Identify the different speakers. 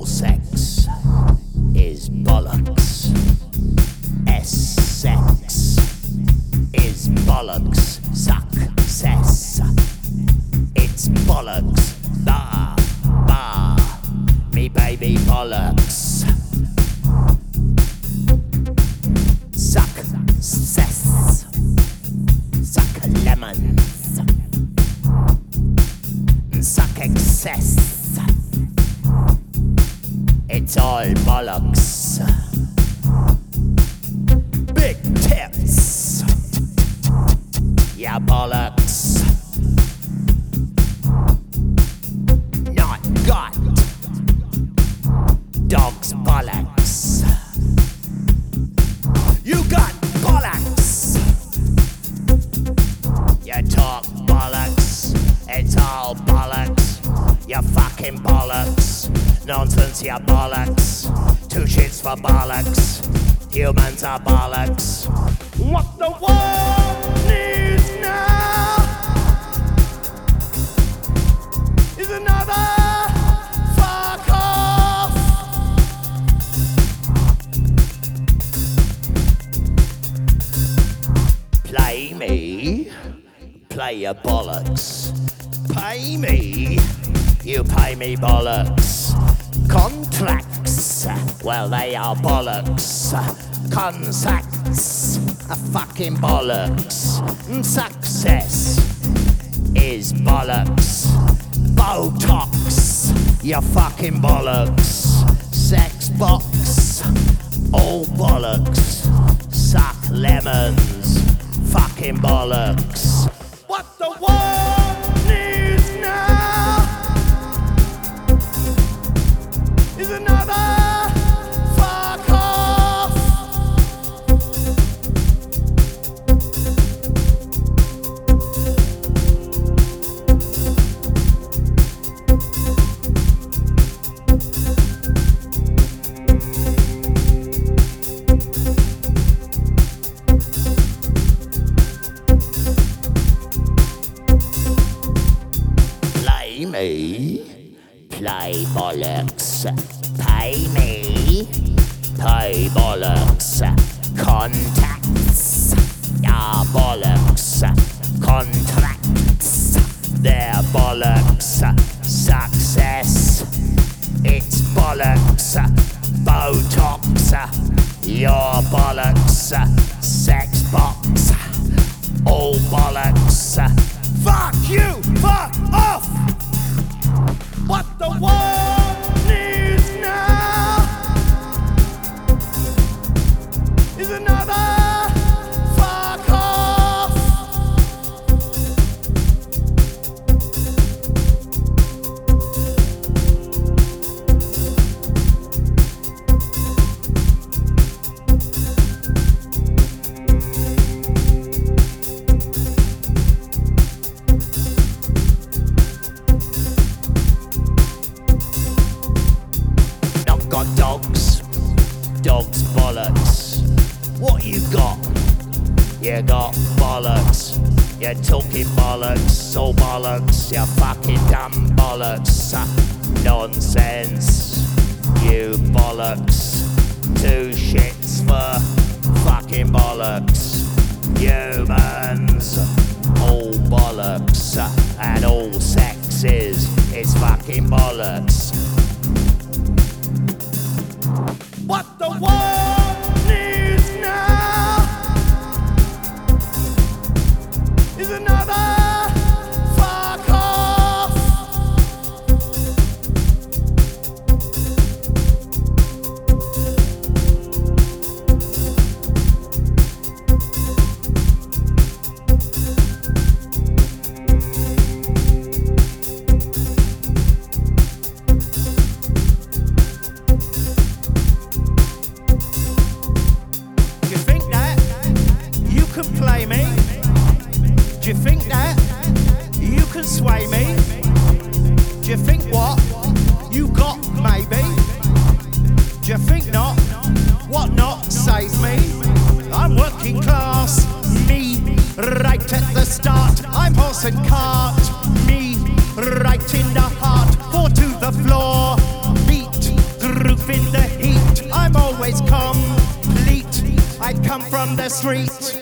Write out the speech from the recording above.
Speaker 1: All sex is bollocks. S-sex is bollocks. Success, it's bollocks. Bah, bah, me baby bollocks. Success, suck lemons, suck excess. It's all bollocks. Big tits, yeah bollocks. Not got dog's bollocks. You got bollocks. You talk bollocks. It's all bollocks. You fucking bollocks. Nonsense, you bollocks. Two shits for bollocks. Humans are bollocks. What the world needs now is another fuck off. Play me, play your bollocks. Pay me, you pay me bollocks. Contracts, well they are bollocks. Consacts, a fucking bollocks. Success is bollocks. Botox, you fucking bollocks. Sex box, all bollocks. Suck lemons, fucking bollocks. What the world needs now is another fuck off. Play me, play bollocks. Pay me, pay bollocks. Contacts, yeah bollocks. Contracts, they're bollocks. Success, it's bollocks. Botox, your bollocks. Sex box, all bollocks. Fuck you, fuck off. What the world needs now is another fuck off. Got dogs, dogs bollocks. What you got? You got bollocks. You're talking bollocks, all bollocks. You fucking dumb bollocks. Nonsense, you bollocks. Two shits for fucking bollocks. Humans, all bollocks. And all sexes, it's fucking bollocks. What the world needs now is another fuck off. Play me? Do you think that you can sway me? Do you think what you got maybe? Do you think not? What not save me? I'm working class, me right at the start. I'm horse and cart, me right in the heart. Four to the floor, beat from the street.